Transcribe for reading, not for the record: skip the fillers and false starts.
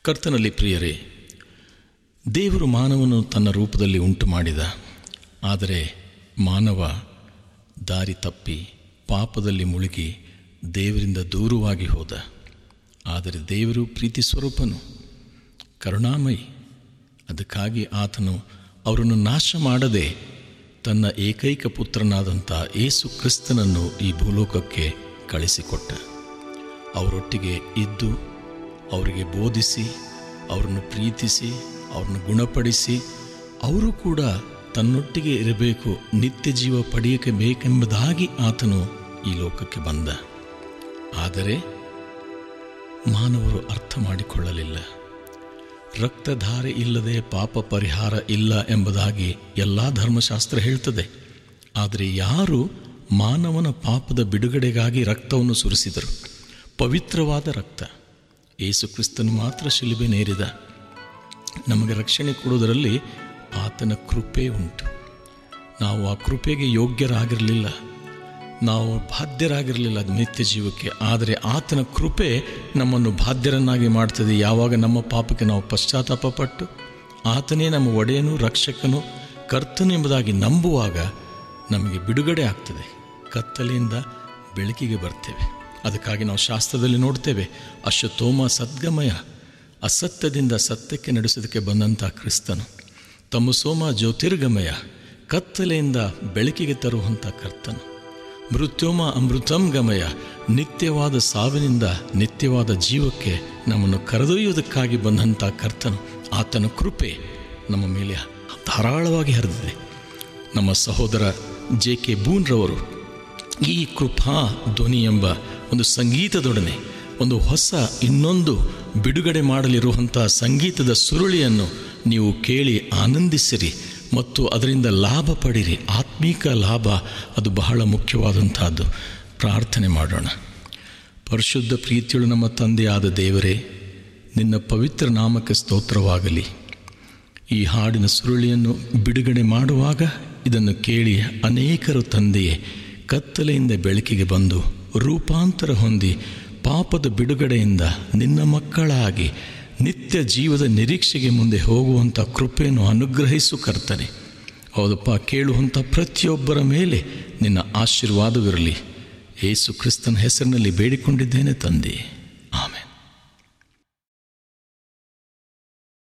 ಕರ್ತನಲ್ಲಿ ಪ್ರಿಯರೇ, ದೇವರು ಮಾನವನು ತನ್ನ ರೂಪದಲ್ಲಿ ಉಂಟು ಮಾಡಿದ. ಆದರೆ ಮಾನವ ದಾರಿ ತಪ್ಪಿ ಪಾಪದಲ್ಲಿ ಮುಳುಗಿ ದೇವರಿಂದ ದೂರವಾಗಿ ಹೋದ. ಆದರೆ ದೇವರು ಪ್ರೀತಿ ಸ್ವರೂಪನು, ಕರುಣಾಮಯಿ. ಅದಕ್ಕಾಗಿ ಆತನು ಅವರನ್ನು ನಾಶ ಮಾಡದೆ ತನ್ನ ಏಕೈಕ ಪುತ್ರನಾದಂಥ ಯೇಸು ಕ್ರಿಸ್ತನನ್ನು ಈ ಭೂಲೋಕಕ್ಕೆ ಕಳಿಸಿಕೊಟ್ಟ. ಅವರೊಟ್ಟಿಗೆ ಇದ್ದು ಅವರಿಗೆ ಬೋಧಿಸಿ, ಅವರನ್ನು ಪ್ರೀತಿಸಿ, ಅವರನ್ನು ಗುಣಪಡಿಸಿ, ಅವರು ಕೂಡ ತನ್ನೊಟ್ಟಿಗೆ ಇರಬೇಕು, ನಿತ್ಯ ಜೀವ ಪಡೆಯಕ್ಕೆ ಬೇಕೆಂಬುದಾಗಿ ಆತನು ಈ ಲೋಕಕ್ಕೆ ಬಂದ. ಆದರೆ ಮಾನವರು ಅರ್ಥ ಮಾಡಿಕೊಳ್ಳಲಿಲ್ಲ. ರಕ್ತಧಾರೆ ಇಲ್ಲದೆ ಪಾಪ ಪರಿಹಾರ ಇಲ್ಲ ಎಂಬುದಾಗಿ ಎಲ್ಲ ಧರ್ಮಶಾಸ್ತ್ರ ಹೇಳ್ತದೆ. ಆದರೆ ಯಾರು ಮಾನವನ ಪಾಪದ ಬಿಡುಗಡೆಗಾಗಿ ರಕ್ತವನ್ನು ಸುರಿಸಿದರು, ಪವಿತ್ರವಾದ ರಕ್ತ. ಯೇಸು ಕ್ರಿಸ್ತನು ಮಾತ್ರ ಶಿಲುಬೆನೇರಿದ. ನಮಗೆ ರಕ್ಷಣೆ ಕೊಡುವುದರಲ್ಲಿ ಆತನ ಕೃಪೆ ಉಂಟು. ನಾವು ಆ ಕೃಪೆಗೆ ಯೋಗ್ಯರಾಗಿರಲಿಲ್ಲ, ನಾವು ಬಾಧ್ಯರಾಗಿರಲಿಲ್ಲ ನಿತ್ಯ ಜೀವಕ್ಕೆ. ಆದರೆ ಆತನ ಕೃಪೆ ನಮ್ಮನ್ನು ಬಾಧ್ಯರನ್ನಾಗಿ ಮಾಡ್ತದೆ. ಯಾವಾಗ ನಮ್ಮ ಪಾಪಕ್ಕೆ ನಾವು ಪಶ್ಚಾತ್ತಾಪ ಪಟ್ಟು ಆತನೇ ನಮ್ಮ ಒಡೆಯನು, ರಕ್ಷಕನು, ಕರ್ತನು ಎಂಬುದಾಗಿ ನಂಬುವಾಗ ನಮಗೆ ಬಿಡುಗಡೆ ಆಗ್ತದೆ. ಕತ್ತಲೆಯಿಂದ ಬೆಳಕಿಗೆ ಬರ್ತೇವೆ. ಅದಕ್ಕಾಗಿ ನಾವು ಶಾಸ್ತ್ರದಲ್ಲಿ ನೋಡ್ತೇವೆ, ಅಶ್ವತ್ಥೋಮ ಸದ್ಗಮಯ, ಅಸತ್ಯದಿಂದ ಸತ್ಯಕ್ಕೆ ನಡೆಸೋದಕ್ಕೆ ಬಂದಂಥ ಕ್ರಿಸ್ತನು. ತಮಸೋಮ ಜ್ಯೋತಿರ್ಗಮಯ, ಕತ್ತಲೆಯಿಂದ ಬೆಳಕಿಗೆ ತರುವಂಥ ಕರ್ತನು. ಮೃತ್ಯೋಮ ಅಮೃತಂ ಗಮಯ, ನಿತ್ಯವಾದ ಸಾವಿನಿಂದ ನಿತ್ಯವಾದ ಜೀವಕ್ಕೆ ನಮ್ಮನ್ನು ಕರೆದೊಯ್ಯುವುದಕ್ಕಾಗಿ ಬಂದಂಥ ಕರ್ತನು. ಆತನ ಕೃಪೆ ನಮ್ಮ ಮೇಲೆ ಧಾರಾಳವಾಗಿ ಹರಿದಿದೆ. ನಮ್ಮ ಸಹೋದರ ಜೆ.ಕೆ. ಬೂನ್ರವರು ಈ ಕೃಪಾ ಧ್ವನಿ ಎಂಬ ಒಂದು ಸಂಗೀತದೊಡನೆ ಒಂದು ಹೊಸ ಇನ್ನೊಂದು ಬಿಡುಗಡೆ ಮಾಡಲಿರುವಂಥ ಸಂಗೀತದ ಸುರುಳಿಯನ್ನು ನೀವು ಕೇಳಿ ಆನಂದಿಸಿರಿ ಮತ್ತು ಅದರಿಂದ ಲಾಭ ಪಡಿರಿ. ಆತ್ಮೀಕ ಲಾಭ ಅದು ಬಹಳ ಮುಖ್ಯವಾದಂಥದ್ದು. ಪ್ರಾರ್ಥನೆ ಮಾಡೋಣ. ಪರಿಶುದ್ಧ ಪ್ರೀತಿಯುಳ್ಳ ನಮ್ಮ ತಂದೆಯಾದ ದೇವರೇ, ನಿನ್ನ ಪವಿತ್ರ ನಾಮಕ್ಕೆ ಸ್ತೋತ್ರವಾಗಲಿ. ಈ ಹಾಡಿನ ಸುರುಳಿಯನ್ನು ಬಿಡುಗಡೆ ಮಾಡುವಾಗ ಇದನ್ನು ಕೇಳಿ ಅನೇಕರು ತಂದೆಯೇ ಕತ್ತಲೆಯಿಂದ ಬೆಳಕಿಗೆ ಬಂದು ರೂಪಾಂತರ ಹೊಂದಿ ಪಾಪದ ಬಿಡುಗಡೆಯಿಂದ ನಿನ್ನ ಮಕ್ಕಳಾಗಿ ನಿತ್ಯ ಜೀವದ ನಿರೀಕ್ಷೆಗೆ ಮುಂದೆ ಹೋಗುವಂಥ ಕೃಪೆಯನ್ನು ಅನುಗ್ರಹಿಸು ಕರ್ತನೆ. ಹೌದಪ್ಪ, ಕೇಳುವಂಥ ಪ್ರತಿಯೊಬ್ಬರ ಮೇಲೆ ನಿನ್ನ ಆಶೀರ್ವಾದವಿರಲಿ. ಯೇಸು ಕ್ರಿಸ್ತನ ಹೆಸರಿನಲ್ಲಿ ಬೇಡಿಕೊಂಡಿದ್ದೇನೆ ತಂದೆ.